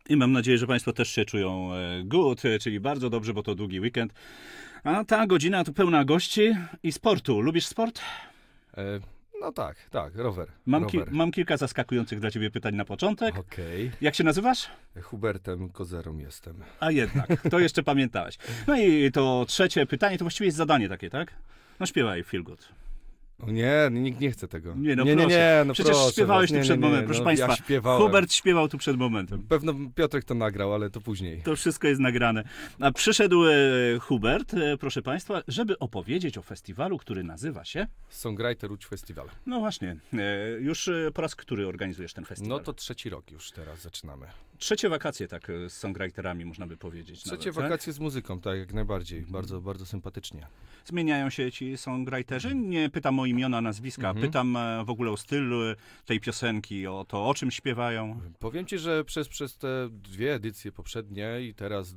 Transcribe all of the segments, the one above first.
I mam nadzieję, że Państwo też się czują good, czyli bardzo dobrze, bo to długi weekend. A ta godzina to pełna gości i sportu. Lubisz sport? No tak, rower. Mam kilka zaskakujących dla Ciebie pytań na początek. Okej. Jak się nazywasz? Hubertem Kozerą jestem. A jednak, to jeszcze pamiętałeś. No i to trzecie pytanie, to właściwie jest zadanie takie, tak? No śpiewaj, feel good. O nie, nikt nie chce tego. Nie, no nie, proszę. nie, no Przecież proszę śpiewałeś was. tu przed momentem, proszę Państwa. Ja śpiewałem. Hubert śpiewał tu przed momentem. Pewno Piotrek to nagrał, ale to później. To wszystko jest nagrane. A przyszedł Hubert, proszę Państwa, żeby opowiedzieć o festiwalu, który nazywa się... Songwriter Łódź Festival. No właśnie, już po raz który organizujesz ten festiwal? No to 3. rok już teraz zaczynamy. Trzecie wakacje, tak, z songwriterami można by powiedzieć. Trzecie nawet, wakacje z muzyką, tak, jak najbardziej. Bardzo, bardzo sympatycznie. Zmieniają się ci songwriterzy? Nie pytam o imiona, nazwiska, pytam w ogóle o styl tej piosenki, o to, o czym śpiewają. Powiem ci, że przez te 2 edycje poprzednie i teraz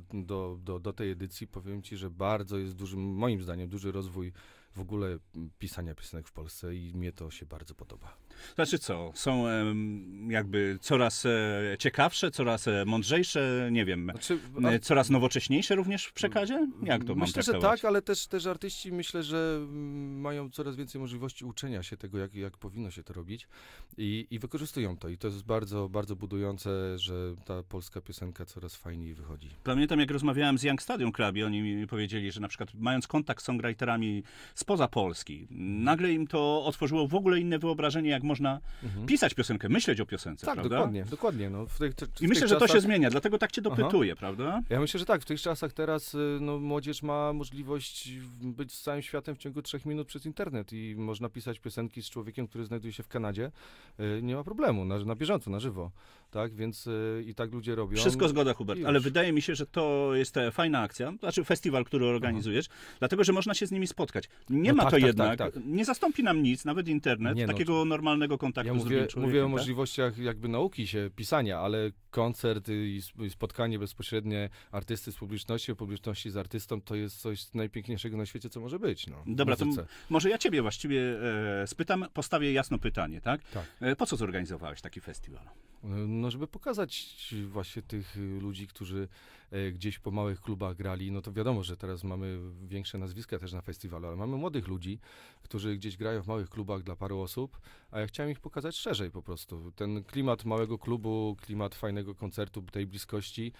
do tej edycji powiem ci, że bardzo jest duży, moim zdaniem, duży rozwój w ogóle pisania piosenek w Polsce i mnie to się bardzo podoba. Znaczy co, są jakby coraz ciekawsze, coraz mądrzejsze, nie wiem, coraz nowocześniejsze również w przekazie? Jak to mam Myślę, że traktować? tak, ale też artyści myślę, że mają coraz więcej możliwości uczenia się tego, jak powinno się to robić i wykorzystują to. I to jest bardzo, bardzo budujące, że ta polska piosenka coraz fajniej wychodzi. Pamiętam, jak rozmawiałem z Young Stadium Club i oni mi powiedzieli, że na przykład mając kontakt z songwriterami spoza Polski, nagle im to otworzyło w ogóle inne wyobrażenie, jak można pisać piosenkę, myśleć o piosence, tak, prawda? dokładnie. No, I myślę, że to się zmienia, dlatego tak cię dopytuję, prawda? Ja myślę, że tak. W tych czasach teraz młodzież ma możliwość być z całym światem w ciągu 3 minut przez internet i można pisać piosenki z człowiekiem, który znajduje się w Kanadzie. Nie ma problemu, na bieżąco, na żywo. Tak, więc i tak ludzie robią. Wszystko zgoda, Hubert, ale wydaje mi się, że to jest fajna akcja, znaczy festiwal, który organizujesz, dlatego, że można się z nimi spotkać. Nie ma to jednak, nie zastąpi nam nic, nawet internet, takiego normalnego kontaktu ja z drugim człowiekiem. Mówię o możliwościach jakby nauki się, pisania, ale koncert i spotkanie bezpośrednie artysty z publiczności z artystą, to jest coś najpiękniejszego na świecie, co może być. No, dobra, to może ja ciebie właściwie spytam, postawię jasno pytanie, tak? Po co zorganizowałeś taki festiwal? No, żeby pokazać właśnie tych ludzi, którzy gdzieś po małych klubach grali, no to wiadomo, że teraz mamy większe nazwiska też na festiwalu, ale mamy młodych ludzi, którzy gdzieś grają w małych klubach dla paru osób, a ja chciałem ich pokazać szerzej po prostu. Ten klimat małego klubu, klimat fajnego koncertu, tej bliskości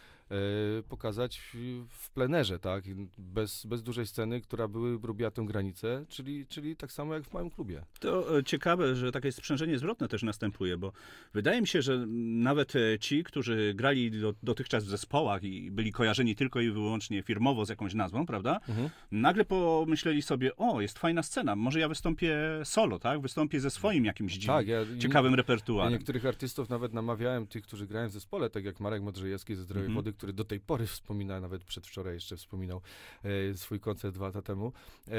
pokazać w plenerze, tak? Bez dużej sceny, która robiła tę granicę, czyli tak samo jak w małym klubie. To ciekawe, że takie sprzężenie zwrotne też następuje, bo wydaje mi się, że nawet ci, którzy grali dotychczas w zespołach i byli kojarzeni tylko i wyłącznie firmowo z jakąś nazwą, prawda? Nagle pomyśleli sobie, o, jest fajna scena, może ja wystąpię solo, tak? Wystąpię ze swoim jakimś ciekawym repertuarem. Ja niektórych artystów nawet namawiałem, tych, którzy grają w zespole, tak jak Marek Modrzejewski ze Zdrowej Wody, który do tej pory wspomina, nawet przedwczoraj jeszcze wspominał swój koncert 2 lata temu.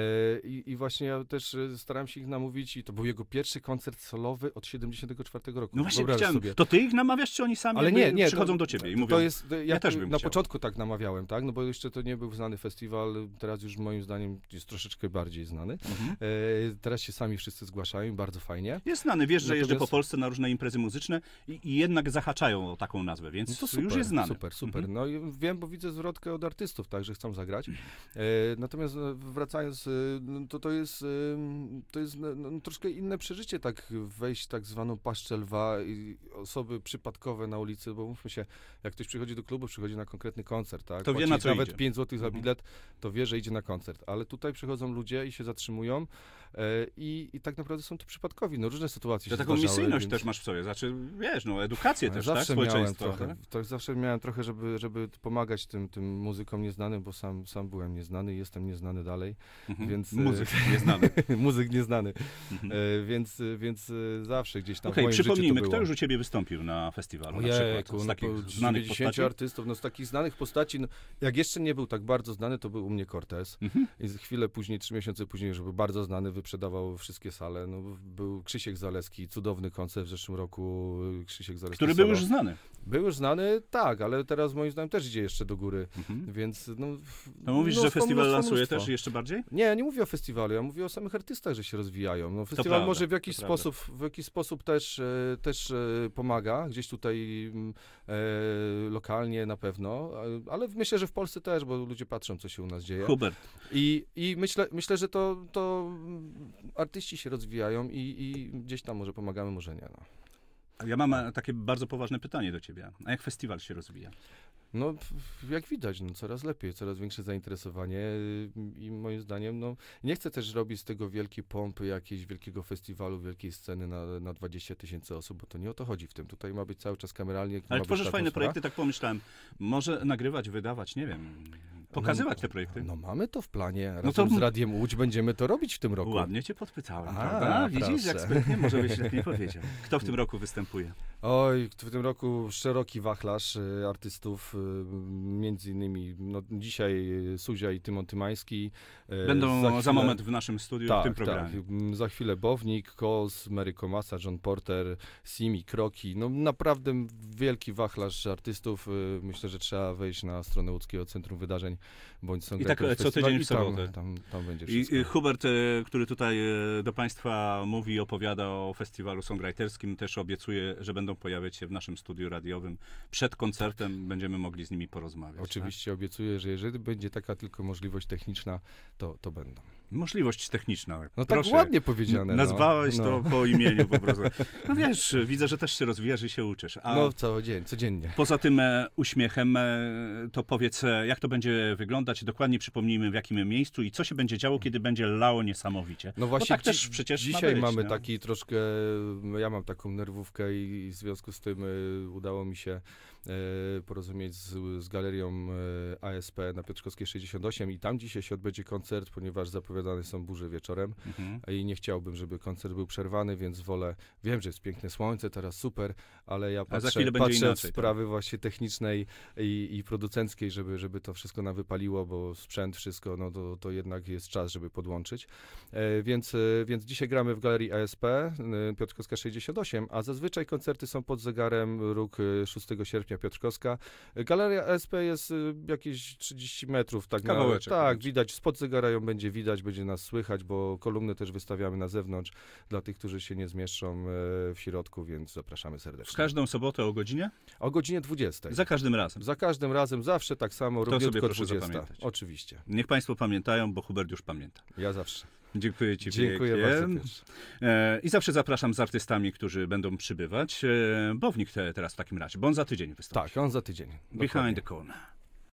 I właśnie ja też starałem się ich namówić i to był jego pierwszy koncert solowy od 74 roku. No właśnie chciałem, to ty ich namawiasz, czy oni sami przychodzą do ciebie i mówią, ja też bym na chciał. początku tak namawiałem, tak? No bo jeszcze to nie był znany festiwal, teraz już moim zdaniem jest troszeczkę bardziej znany. Teraz się sami wszyscy zgłaszają, bardzo fajnie. Jest znany, wiesz, że jeżdżę po Polsce na różne imprezy muzyczne i jednak zahaczają o taką nazwę, więc no to super, już jest znany. Super. No i wiem, bo widzę zwrotkę od artystów, tak, że chcą zagrać. Natomiast wracając, to jest troszkę inne przeżycie, tak wejść tak zwaną paszczę lwa i osoby przypadkowe na ulicy, bo mówmy się, jak ktoś przychodzi do klubu, przychodzi na konkretny koncert, tak? To wie, na co nawet idzie. 5 zł za bilet, to wie, że idzie na koncert. Ale tutaj przychodzą ludzie i się zatrzymują i tak naprawdę są to przypadkowi. No różne sytuacje się taką zdarzały, misyjność też masz w sobie, znaczy, wiesz, edukację też, tak? Społeczeństwo. Zawsze miałem trochę, żeby pomagać tym muzykom nieznanym, bo sam byłem nieznany i jestem nieznany dalej, więc... Muzyk nieznany. Muzyk nieznany. Więc zawsze gdzieś tam w moim przypomnijmy, życiu to kto już u ciebie wystąpił na festiwalu na przykład? Z takich znanych 90 postaci? artystów, no z takich znanych postaci, no, jak jeszcze nie był tak bardzo znany, to był u mnie Cortez. I chwilę później, 3 miesiące później, już był bardzo znany, wyprzedawał wszystkie sale. No, był Krzysiek Zaleski, cudowny koncert w zeszłym roku. Krzysiek Zaleski Który był już znany. Był już znany, tak, ale teraz moim zdaniem też idzie jeszcze do góry, więc no... No mówisz, że festiwal lansuje mnóstwo. też jeszcze bardziej? Nie, ja nie mówię o festiwalu, ja mówię o samych artystach, że się rozwijają. No, festiwal prawda, może to prawda. w jakiś sposób też pomaga, gdzieś tutaj lokalnie na pewno, ale myślę, że w Polsce też, bo ludzie patrzą, co się u nas dzieje. Hubert, I myślę, że to artyści się rozwijają i gdzieś tam może pomagamy, może nie. No. ja mam takie bardzo poważne pytanie do ciebie. A jak festiwal się rozwija? No, jak widać, no, coraz lepiej, coraz większe zainteresowanie i moim zdaniem, no, nie chcę też robić z tego wielkiej pompy, jakiegoś wielkiego festiwalu, wielkiej sceny na 20 000 osób, bo to nie o to chodzi w tym. Tutaj ma być cały czas kameralnie. Ale ma tworzysz być fajne atmosfera. projekty, tak pomyślałem. Może nagrywać, wydawać, nie wiem, pokazywać te projekty. No mamy to w planie, No to- razem z Radiem Łódź będziemy to robić w tym roku. Ładnie cię podpytałem, A, prawda? Widzisz, jak proszę. sprytnie, może byś lepiej powiedział. Kto w tym roku występuje? Oj, w tym roku szeroki wachlarz artystów, między innymi no, dzisiaj Suzia i Tymon Tymański. Będą za moment w naszym studiu, Tak, w tym programie. tak. Za chwilę Bownik, Coles, Mary Komasa, John Porter, Simi, Kroki. No naprawdę wielki wachlarz artystów. Myślę, że trzeba wejść na stronę Łódzkiego Centrum Wydarzeń bądź I tak co tydzień w sobotę. Tam będzie wszystko. I Hubert, który tutaj do Państwa mówi, opowiada o festiwalu songwriterskim, też obiecuje, że będą pojawiać się w naszym studiu radiowym. Przed koncertem będziemy mogli z nimi porozmawiać. Oczywiście obiecuję, że jeżeli będzie taka tylko możliwość techniczna, to będą. Tak? Możliwość techniczna. No Proszę. tak ładnie powiedziane. Nazwałeś no. to po imieniu po prostu. No wiesz, widzę, że też się rozwijasz i się uczysz. A No cały dzień, codziennie. poza tym uśmiechem, to powiedz, jak to będzie wyglądać, dokładnie przypomnijmy w jakim miejscu i co się będzie działo, kiedy będzie lało niesamowicie. No właśnie, tak też przecież ma dzisiaj być, mamy no. taki troszkę, ja mam taką nerwówkę i w związku z tym udało mi się porozumieć z galerią ASP na Piotrkowskiej 68 i tam dzisiaj się odbędzie koncert, ponieważ zapowiadane są burze wieczorem i nie chciałbym, żeby koncert był przerwany, więc wolę, wiem, że jest piękne słońce, teraz super, ale ja A za patrzę, chwilę będzie patrzę w inaczej, sprawy właśnie technicznej i producenckiej, żeby to wszystko nam wypaliło, bo sprzęt, wszystko, no to jednak jest czas, żeby podłączyć. Więc dzisiaj gramy w galerii ASP, Piotrkowska 68, a zazwyczaj koncerty są pod zegarem róg 6 sierpnia Piotrkowska. Galeria ASP jest jakieś 30 metrów. Tak, Kawałeczek tak, wręcz. widać, spod zegara ją będzie widać, będzie nas słychać, bo kolumny też wystawiamy na zewnątrz dla tych, którzy się nie zmieszczą w środku, więc zapraszamy W serdecznie. każdą sobotę o godzinie? O godzinie 20. Za każdym razem. Za każdym razem, zawsze tak samo, To sobie równiutko proszę 20. zapamiętać. Oczywiście. Niech Państwo pamiętają, bo Hubert już pamięta. Ja zawsze. Dziękuję Ci Dziękuję pięknie. bardzo. Piotr. I zawsze zapraszam z artystami, którzy będą przybywać. Bownik teraz w takim razie, bo on za tydzień wystąpi. Tak, on za tydzień. Behind Dokładnie. the corner.